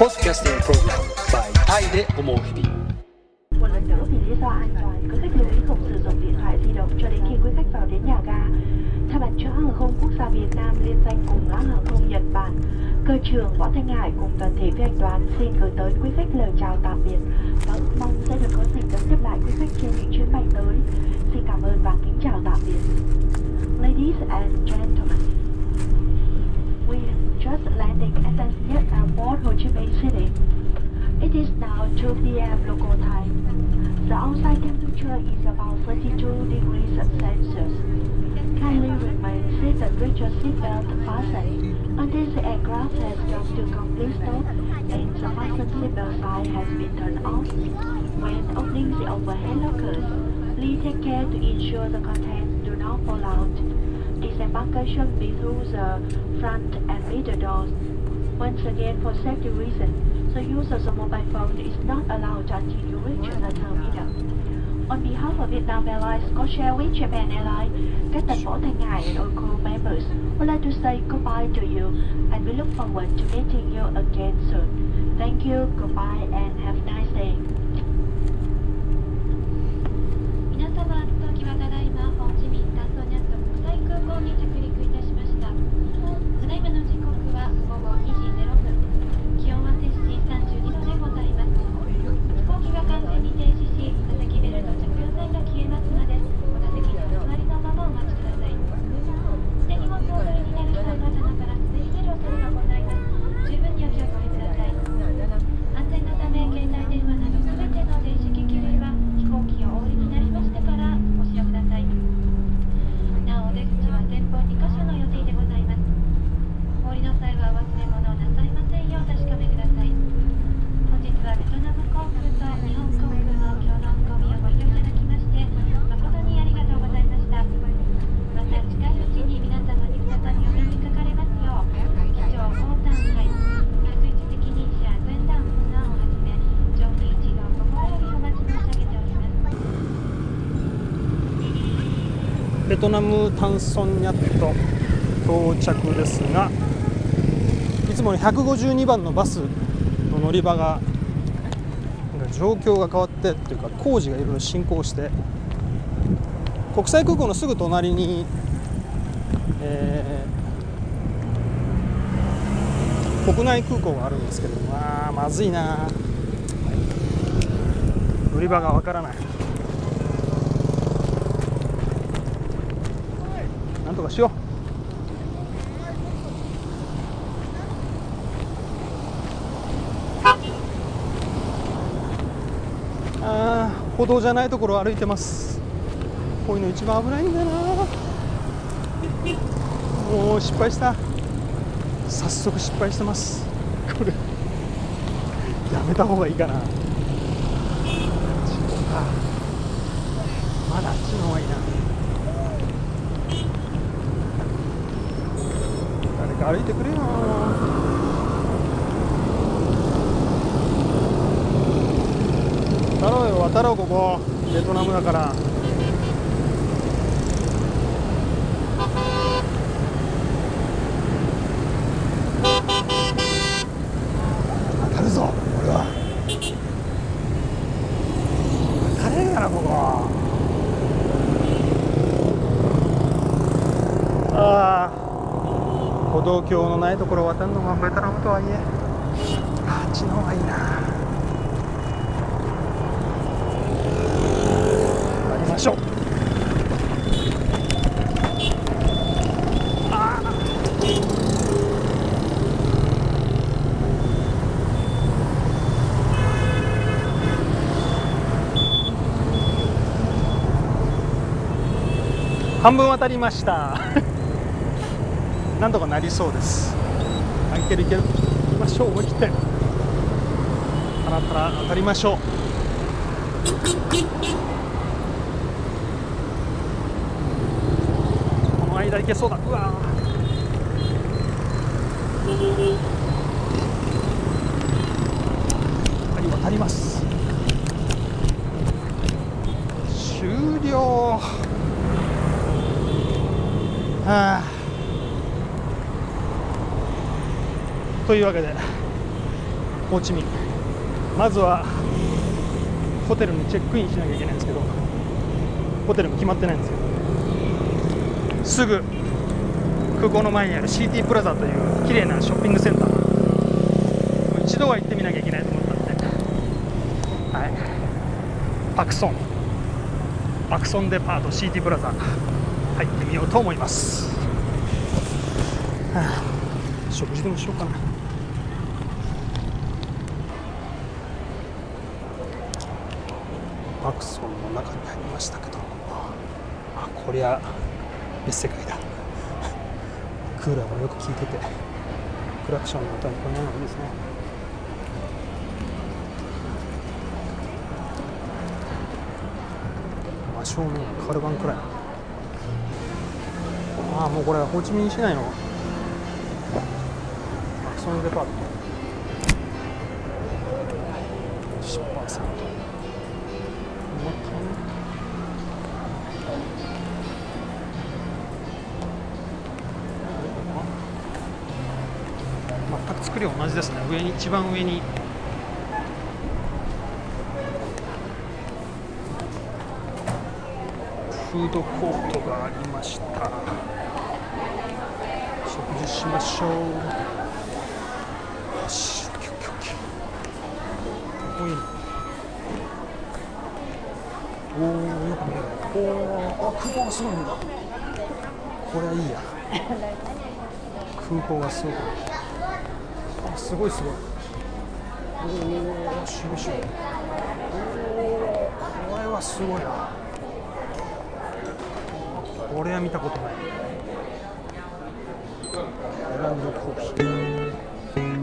Podcasting Program by Thai để ủng hộ日々. Một lần nữa vì lý do an toàn, quý khách lưu ý không sử dụng điện thoại di động cho đến khi quý khách vào đến nhà ga. Thay mặt cho hãng hàng không quốc gia Việt Nam liên danh cùng hãng hàng không Nhật Bản, cơ trưởng Võ Thanh Hải cùng toàn thể phi hành đoàn xin gửi tới quý khách lời chào tạm biệt và ước mong sẽ được có dịp đón tiếp lại quý khách trên những chuyến bay tới. Xin cảm ơn và kính chào tạm biệt. Ladies and gentlemen, we just landing at Sanyet Airport, Ho Chi Minh City. It is now 2 p.m. local time. The outside temperature is about 32 degrees Celsius. Kindly remain seated with your seatbelt fastened until the aircraft has come to complete stop and the fasten seatbelt sign has been turned off. When opening the overhead lockers, please take care to ensure the contents do not fall out. Disembarkation be through the front and middle doors. Once again, for safety reasons, the use of the mobile phone is not allowed until you reach the terminal. On behalf of Vietnam Airlines, Scottish Airways, Japan Airlines, Captain Võ Thanh Hải and all crew members would like to say goodbye to you, and we look forward to meeting you again soon. Thank you, goodbye, and have a nice day. 皆様、当機はただいまホーチミンタンソニャット国際空港に着陸いたしました。ただいまの時刻は午後2時0分。気温は摂氏32度でございます。飛行機が完全に停止し、座席ベルト着用線が消えますので、お座席にお座りのままお待ちください。手荷物をお取りになる際の棚からすでに出る恐れがございます。十分にお気をつけください。安全のため、携帯電話などすべての電子機器類は飛行機をお降りになりましてからご使用ください。なお、お出口は前方2カ所の予定でございます。お降りの際は忘れ物をなさいませんようお確かめください。本日はベトナム航空と日本航空の共同運航便をご利用いただきまして誠にありがとうございました。また近いうちに皆様に再びお目にかかれますよう、機長ホータンハイ、客室責任者全団フナンをはじめ乗務一同心よりお待ち申し上げております。 ベトナムタンソンニャット到着ですが、いつもの152番のバスの乗り場がなんか状況が変わってっていうか、工事がいろいろ進行して、国際空港のすぐ隣に、国内空港があるんですけども、まずいな、乗り場がわからない。なんとかしよう。歩道じゃないところを歩いてます。こういうの一番危ないんだよな。もう失敗した。早速失敗してます。これやめた方がいいかな。まだあっちの方がいいな。誰か歩いてくれよ。渡ろうここベトナムだから。渡るぞ俺は。渡れんからここ。歩道橋のないところを渡るのがベトナムとはいえ、あっちの方がいいな。ましょう。半分渡りましたなんとかなりそうです。いけるいける、行きましょう。思い切ってパラパラ渡りましょう。間いけそうだ。うわはい渡ります。終了。というわけでホーチミン。まずはホテルにチェックインしなきゃいけないんですけど、ホテルも決まってないんですよ。すぐ空港の前にある CT プラザという綺麗なショッピングセンター、一度は行ってみなきゃいけないと思ったんで、はい、パクソンデパート CT プラザ入ってみようと思います。はあ、食事でもしようかな。パクソンの中に入りましたけど、あ、こりゃ別世界だ。クーラーもよく効いてて、クラクションの音にこんなのいいですね。真正面カルバンくらい。ああ、もうこれはホーチミン市内のパクソンデパート。10%。全く作りは同じですね。一番上にフードコートがありました。食事しましょう。よし、ここいいね。おお、よく見える。おお、空港がすごいんだ。これはいいや。空港がすごい。あ、すごいすごい。おお、渋々。おお、これはすごいな。これは見たことない。ブランドコーヒー。